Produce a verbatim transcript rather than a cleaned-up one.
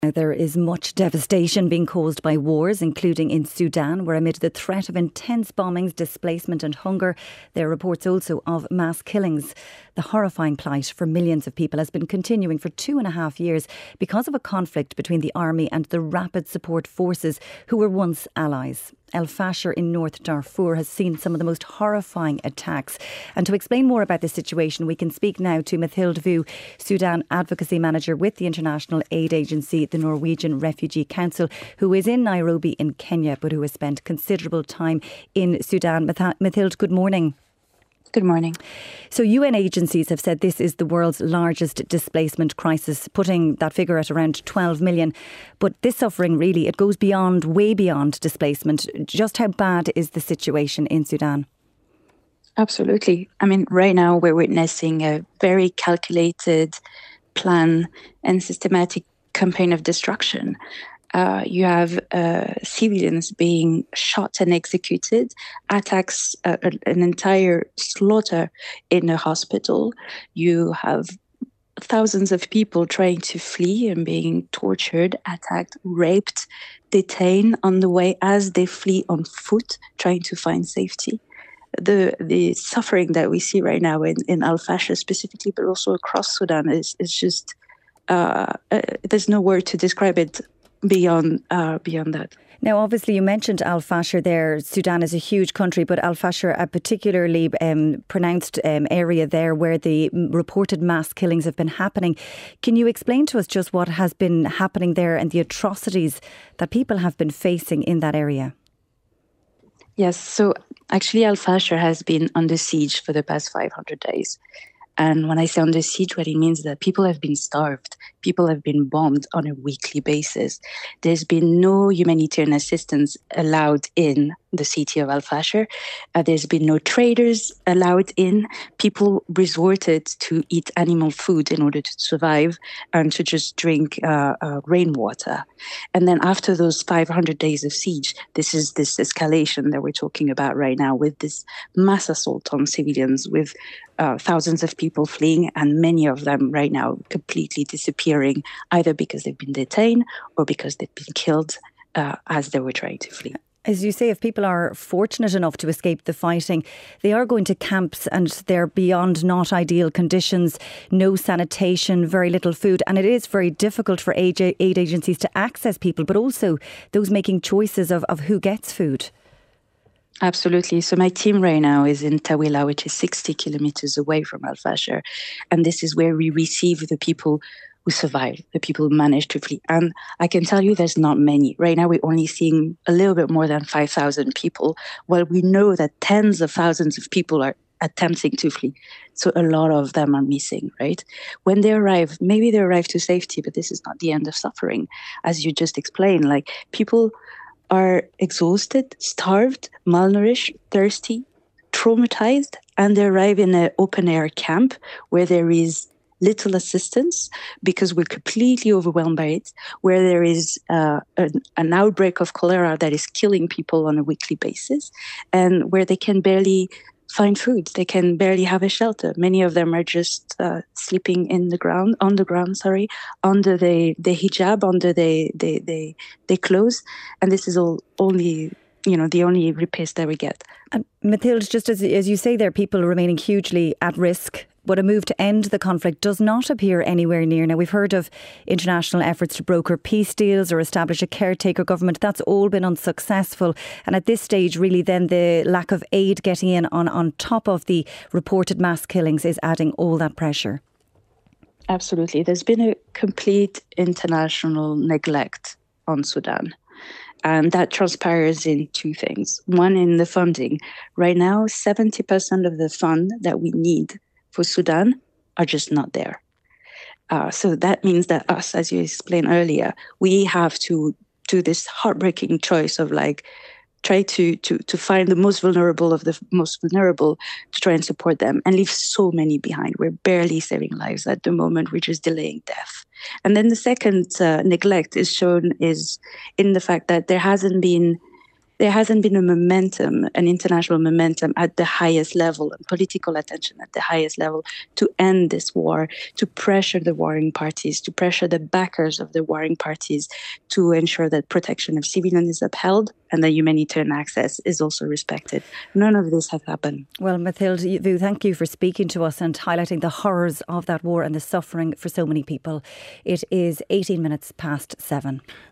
There is much devastation being caused by wars, including in Sudan, where amid the threat of intense bombings, displacement and hunger, there are reports also of mass killings. The horrifying plight for millions of people has been continuing for two and a half years because of a conflict between the army and the Rapid Support Forces, who were once allies. El Fasher in North Darfur has seen some of the most horrifying attacks. And to explain more about this situation, we can speak now to Mathilde Vu, Sudan Advocacy Manager with the international aid agency, the Norwegian Refugee Council, who is in Nairobi in Kenya, but who has spent considerable time in Sudan. Mathilde, good morning. Good morning. So U N agencies have said this is the world's largest displacement crisis, putting that figure at around twelve million. But this suffering really, it goes beyond, way beyond displacement. Just how bad is the situation in Sudan? Absolutely. I mean, right now we're witnessing a very calculated plan and systematic campaign of destruction. Uh, you have uh, civilians being shot and executed, attacks, uh, an entire slaughter in a hospital. You have thousands of people trying to flee and being tortured, attacked, raped, detained on the way as they flee on foot, trying to find safety. The the suffering that we see right now in, in Al Fasher specifically, but also across Sudan, is, is just, uh, uh, there's no word to describe it beyond uh, beyond that. Now, obviously, you mentioned Al Fasher there. Sudan is a huge country, but Al Fasher, a particularly um, pronounced um, area there where the reported mass killings have been happening. Can you explain to us just what has been happening there and the atrocities that people have been facing in that area? Yes, so actually Al Fasher has been under siege for the past five hundred days. And when I say under siege, what it means is that people have been starved. People have been bombed on a weekly basis. There's been no humanitarian assistance allowed in the city of Al Fasher. Uh, there's been no traders allowed in. People resorted to eat animal food in order to survive and to just drink uh, uh, rainwater. And then after those five hundred days of siege, this is this escalation that we're talking about right now, with this mass assault on civilians, with uh, thousands of people fleeing, and many of them right now completely disappearing, either because they've been detained or because they've been killed uh, as they were trying to flee. As you say, if people are fortunate enough to escape the fighting, they are going to camps and they're beyond not ideal conditions, no sanitation, very little food. And it is very difficult for aid agencies to access people, but also those making choices of, of who gets food. Absolutely. So my team right now is in Tawila, which is sixty kilometers away from Al Fasher. And this is where we receive the people who survived, the people who managed to flee. And I can tell you there's not many. Right now, we're only seeing a little bit more than five thousand people, while we know that tens of thousands of people are attempting to flee. So a lot of them are missing, right? When they arrive, maybe they arrive to safety, but this is not the end of suffering. As you just explained, like, people are exhausted, starved, malnourished, thirsty, traumatized, and they arrive in an open-air camp where there is little assistance because we're completely overwhelmed by it, where there is uh, an, an outbreak of cholera that is killing people on a weekly basis, and where they can barely find food. They can barely have a shelter. Many of them are just uh, sleeping in the ground, on the ground, sorry, under the, the hijab, under the, the, the, the clothes. And this is all only, you know, the only repairs that we get. And Mathilde, just as, as you say there, people remaining hugely at risk, but a move to end the conflict does not appear anywhere near. Now, we've heard of international efforts to broker peace deals or establish a caretaker government. That's all been unsuccessful. And at this stage, really, then the lack of aid getting in on, on top of the reported mass killings is adding all that pressure. Absolutely. There's been a complete international neglect on Sudan. And that transpires in two things. One, in the funding. Right now, seventy percent of the fund that we need for Sudan are just not there. Uh, so that means that us, as you explained earlier, we have to do this heartbreaking choice of like, try to, to, to find the most vulnerable of the most vulnerable to try and support them, and leave so many behind. We're barely saving lives at the moment. We're just delaying death. And then the second uh, neglect is shown is in the fact that there hasn't been there hasn't been a momentum, an international momentum at the highest level, and political attention at the highest level to end this war, to pressure the warring parties, to pressure the backers of the warring parties, to ensure that protection of civilians is upheld and that humanitarian access is also respected. None of this has happened. Well, Mathilde Vu, thank you for speaking to us and highlighting the horrors of that war and the suffering for so many people. It is eighteen minutes past seven.